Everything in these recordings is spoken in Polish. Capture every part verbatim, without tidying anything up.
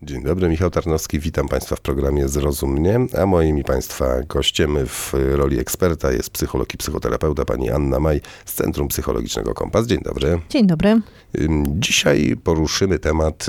Dzień dobry, Michał Tarnowski, witam Państwa w programie Zrozum mnie, a moim i Państwa gościem w roli eksperta jest psycholog i psychoterapeuta pani Anna Maj z Centrum Psychologicznego Kompas. Dzień dobry. Dzień dobry. Dzisiaj poruszymy temat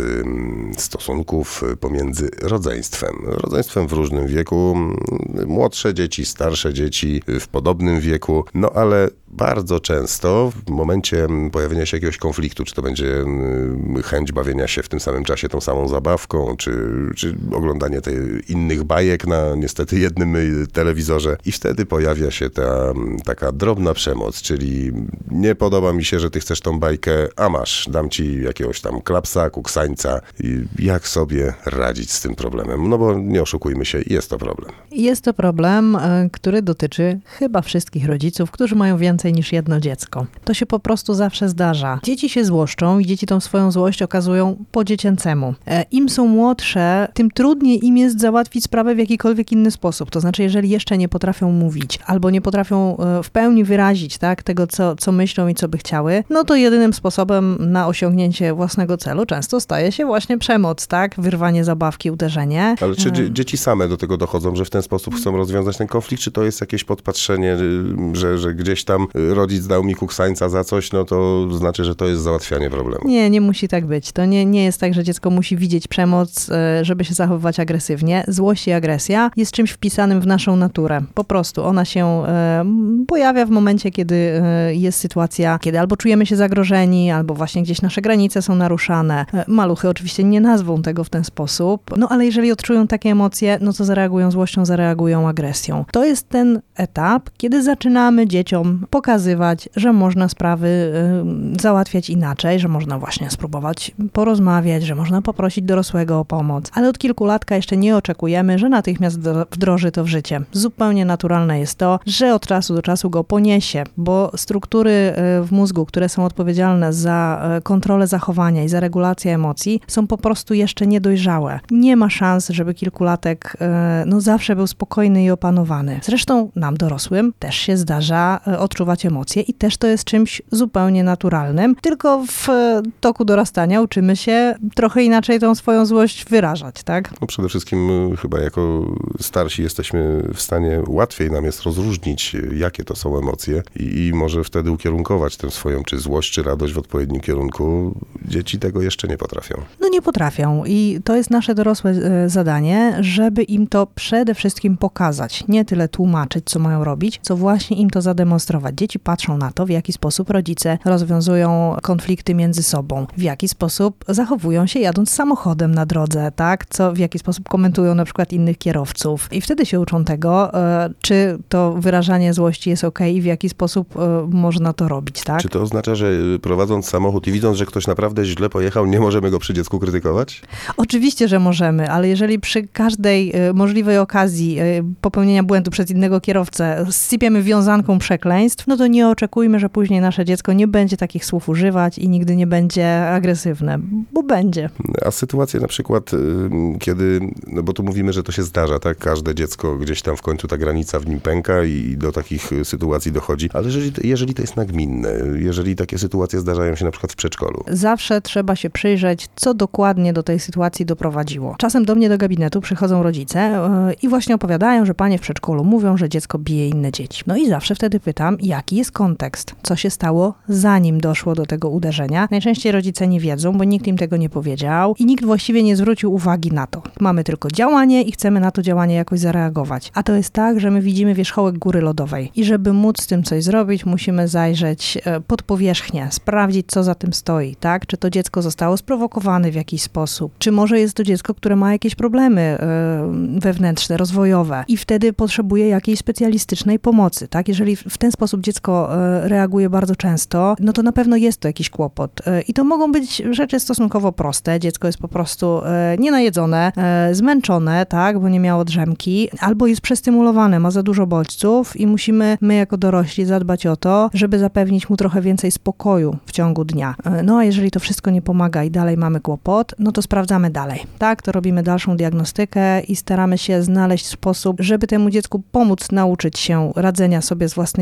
stosunków pomiędzy rodzeństwem. Rodzeństwem w różnym wieku, młodsze dzieci, starsze dzieci w podobnym wieku, no ale bardzo często w momencie pojawienia się jakiegoś konfliktu, czy to będzie chęć bawienia się w tym samym czasie tą samą zabawką, czy, czy oglądanie tych innych bajek na niestety jednym telewizorze i wtedy pojawia się ta taka drobna przemoc, czyli nie podoba mi się, że ty chcesz tą bajkę, a masz, dam ci jakiegoś tam klapsa, kuksańca. I jak sobie radzić z tym problemem? No bo nie oszukujmy się, jest to problem. Jest to problem, który dotyczy chyba wszystkich rodziców, którzy mają więcej niż jedno dziecko. To się po prostu zawsze zdarza. Dzieci się złoszczą i dzieci tą swoją złość okazują po dziecięcemu. Im są młodsze, tym trudniej im jest załatwić sprawę w jakikolwiek inny sposób. To znaczy, jeżeli jeszcze nie potrafią mówić, albo nie potrafią w pełni wyrazić tak, tego, co, co myślą i co by chciały, no to jedynym sposobem na osiągnięcie własnego celu często staje się właśnie przemoc, tak? Wyrwanie zabawki, uderzenie. Ale czy dzie- dzieci same do tego dochodzą, że w ten sposób chcą rozwiązać ten konflikt, czy to jest jakieś podpatrzenie, że, że gdzieś tam rodzic dał mi kuksańca za coś, no to znaczy, że to jest załatwianie problemu? Nie, nie musi tak być. To nie, nie jest tak, że dziecko musi widzieć przemoc, żeby się zachowywać agresywnie. Złość i agresja jest czymś wpisanym w naszą naturę. Po prostu ona się e, pojawia w momencie, kiedy e, jest sytuacja, kiedy albo czujemy się zagrożeni, albo właśnie gdzieś nasze granice są naruszane. E, maluchy oczywiście nie nazwą tego w ten sposób, no ale jeżeli odczują takie emocje, no to zareagują złością, zareagują agresją. To jest ten etap, kiedy zaczynamy dzieciom pokazywać, że można sprawy e, załatwiać inaczej, że można właśnie spróbować porozmawiać, że można poprosić dorosłego o pomoc. Ale od kilkulatka jeszcze nie oczekujemy, że natychmiast wdroży to w życie. Zupełnie naturalne jest to, że od czasu do czasu go poniesie, bo struktury w mózgu, które są odpowiedzialne za kontrolę zachowania i za regulację emocji, są po prostu jeszcze niedojrzałe. Nie ma szans, żeby kilkulatek no, zawsze był spokojny i opanowany. Zresztą nam dorosłym też się zdarza odczuwać emocje i też to jest czymś zupełnie naturalnym, tylko w toku dorastania uczymy się trochę inaczej tą swoją złość wyrażać, tak? No przede wszystkim chyba jako starsi jesteśmy w stanie, łatwiej nam jest rozróżnić, jakie to są emocje i, i może wtedy ukierunkować tę swoją, czy złość, czy radość w odpowiednim kierunku. Dzieci tego jeszcze nie potrafią. No nie potrafią i to jest nasze dorosłe zadanie, żeby im to przede wszystkim pokazać. Nie tyle tłumaczyć, co mają robić, co właśnie im to zademonstrować. Dzieci patrzą na to, w jaki sposób rodzice rozwiązują konflikty między sobą, w jaki sposób zachowują się jadąc samochodem na drodze, tak? Co, w jaki sposób komentują na przykład innych kierowców. I wtedy się uczą tego, czy to wyrażanie złości jest okej i w jaki sposób można to robić, tak? Czy to oznacza, że prowadząc samochód i widząc, że ktoś naprawdę źle pojechał, nie możemy go przy dziecku krytykować? Oczywiście, że możemy, ale jeżeli przy każdej możliwej okazji popełnienia błędu przez innego kierowcę sypiemy wiązanką przekleństw, no to nie oczekujmy, że później nasze dziecko nie będzie takich słów używać i nigdy nie będzie agresywne, bo będzie. A sytuacje na przykład, kiedy, no bo tu mówimy, że to się zdarza, tak? Każde dziecko gdzieś tam w końcu ta granica w nim pęka i do takich sytuacji dochodzi, ale jeżeli, jeżeli to jest nagminne, jeżeli takie sytuacje zdarzają się na przykład w przedszkolu. Zawsze trzeba się przyjrzeć, co dokładnie do tej sytuacji doprowadziło. Czasem do mnie do gabinetu przychodzą rodzice i właśnie opowiadają, że panie w przedszkolu mówią, że dziecko bije inne dzieci. No i zawsze wtedy pytam, jaki jest kontekst? Co się stało, zanim doszło do tego uderzenia? Najczęściej rodzice nie wiedzą, bo nikt im tego nie powiedział i nikt właściwie nie zwrócił uwagi na to. Mamy tylko działanie i chcemy na to działanie jakoś zareagować. A to jest tak, że my widzimy wierzchołek góry lodowej i żeby móc z tym coś zrobić, musimy zajrzeć pod powierzchnię, sprawdzić, co za tym stoi, tak? Czy to dziecko zostało sprowokowane w jakiś sposób, czy może jest to dziecko, które ma jakieś problemy yy, wewnętrzne, rozwojowe i wtedy potrzebuje jakiejś specjalistycznej pomocy, tak? Jeżeli w ten sposób dziecko yy, reaguje bardzo często, no to na pewno jest to jakiś kłopot. Yy, I to mogą być rzeczy stosunkowo proste. Dziecko jest po prostu yy, nienajedzone, yy, zmęczone, tak? Bo nie miało drzemki, albo jest przestymulowane, ma za dużo bodźców i musimy my jako dorośli zadbać o to, żeby zapewnić mu trochę więcej spokoju w ciągu dnia. Yy, no a jeżeli to wszystko nie pomaga i dalej mamy kłopot, no to sprawdzamy dalej, tak? To robimy dalszą diagnostykę i staramy się znaleźć sposób, żeby temu dziecku pomóc nauczyć się radzenia sobie z własnymi emocjami,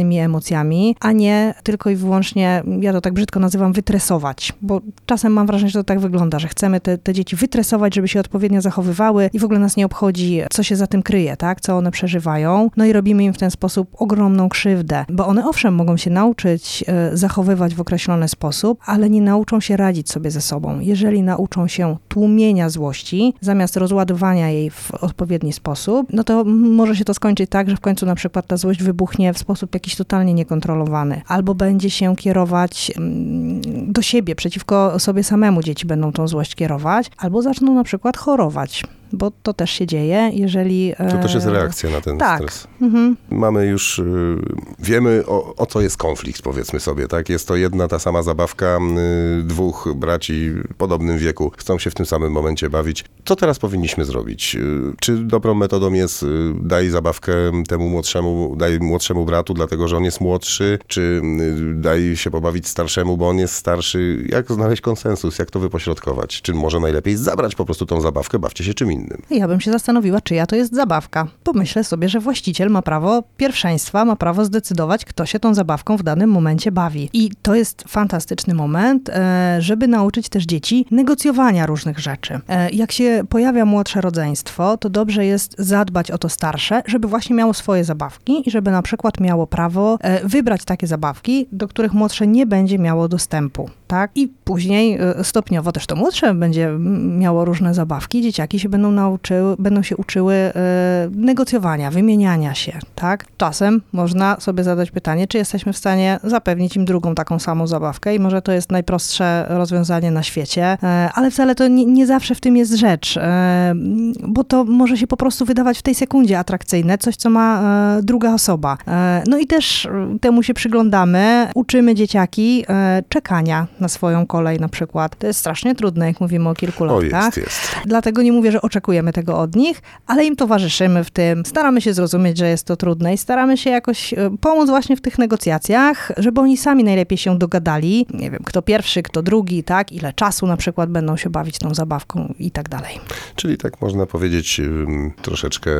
emocjami, a nie tylko i wyłącznie, ja to tak brzydko nazywam, wytresować, bo czasem mam wrażenie, że to tak wygląda, że chcemy te, te dzieci wytresować, żeby się odpowiednio zachowywały i w ogóle nas nie obchodzi, co się za tym kryje, tak, co one przeżywają, no i robimy im w ten sposób ogromną krzywdę, bo one owszem mogą się nauczyć e, zachowywać w określony sposób, ale nie nauczą się radzić sobie ze sobą. Jeżeli nauczą się tłumienia złości, zamiast rozładowania jej w odpowiedni sposób, no to może się to skończyć tak, że w końcu na przykład ta złość wybuchnie w sposób jakiś totalnie niekontrolowany, albo będzie się kierować mm, do siebie, przeciwko sobie samemu dzieci będą tą złość kierować, albo zaczną na przykład chorować. Bo to też się dzieje, jeżeli... To też jest reakcja na ten tak. stres. Mhm. Mamy już, y, wiemy o, o co jest konflikt, powiedzmy sobie, tak? Jest to jedna ta sama zabawka, y, dwóch braci w podobnym wieku chcą się w tym samym momencie bawić. Co teraz powinniśmy zrobić? Y, czy dobrą metodą jest y, daj zabawkę temu młodszemu, daj młodszemu bratu, dlatego że on jest młodszy, czy y, daj się pobawić starszemu, bo on jest starszy? Jak znaleźć konsensus? Jak to wypośrodkować? Czy może najlepiej zabrać po prostu tą zabawkę, bawcie się czym innym? Ja bym się zastanowiła, czyja to jest zabawka. Pomyślę sobie, że właściciel ma prawo pierwszeństwa, ma prawo zdecydować, kto się tą zabawką w danym momencie bawi. I to jest fantastyczny moment, żeby nauczyć też dzieci negocjowania różnych rzeczy. Jak się pojawia młodsze rodzeństwo, to dobrze jest zadbać o to starsze, żeby właśnie miało swoje zabawki i żeby na przykład miało prawo wybrać takie zabawki, do których młodsze nie będzie miało dostępu. Tak? I później stopniowo też to młodsze będzie miało różne zabawki, dzieciaki się będą nauczyły, będą się uczyły e, negocjowania, wymieniania się, tak? Czasem można sobie zadać pytanie, czy jesteśmy w stanie zapewnić im drugą taką samą zabawkę i może to jest najprostsze rozwiązanie na świecie, e, ale wcale to nie, nie zawsze w tym jest rzecz, e, bo to może się po prostu wydawać w tej sekundzie atrakcyjne, coś, co ma e, druga osoba. E, no i też temu się przyglądamy, uczymy dzieciaki e, czekania na swoją kolej na przykład. To jest strasznie trudne, jak mówimy o kilku O, latach. jest, jest. Dlatego nie mówię, że oczekujemy tego od nich, ale im towarzyszymy w tym, staramy się zrozumieć, że jest to trudne i staramy się jakoś pomóc właśnie w tych negocjacjach, żeby oni sami najlepiej się dogadali. Nie wiem, kto pierwszy, kto drugi, tak, ile czasu na przykład będą się bawić tą zabawką i tak dalej. Czyli tak można powiedzieć um, troszeczkę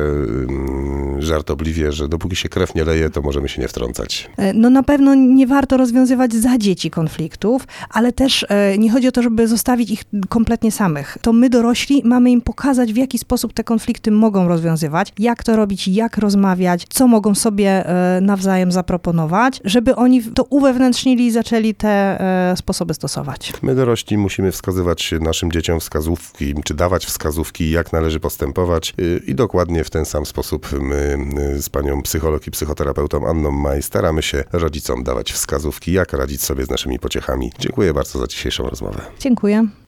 um, żartobliwie, że dopóki się krew nie leje, to możemy się nie wtrącać. No na pewno nie warto rozwiązywać za dzieci konfliktów, ale też e, nie chodzi o to, żeby zostawić ich kompletnie samych. To my dorośli mamy im pokazać, w jaki sposób te konflikty mogą rozwiązywać, jak to robić, jak rozmawiać, co mogą sobie e, nawzajem zaproponować, żeby oni to uwewnętrznili i zaczęli te e, sposoby stosować. My dorośli musimy wskazywać naszym dzieciom wskazówki, czy dawać wskazówki, jak należy postępować i dokładnie w ten sam sposób my z panią psycholog i psychoterapeutą Anną Maj staramy się rodzicom dawać wskazówki, jak radzić sobie z naszymi pociechami. Dziękuję bardzo za dzisiejszą rozmowę. Dziękuję.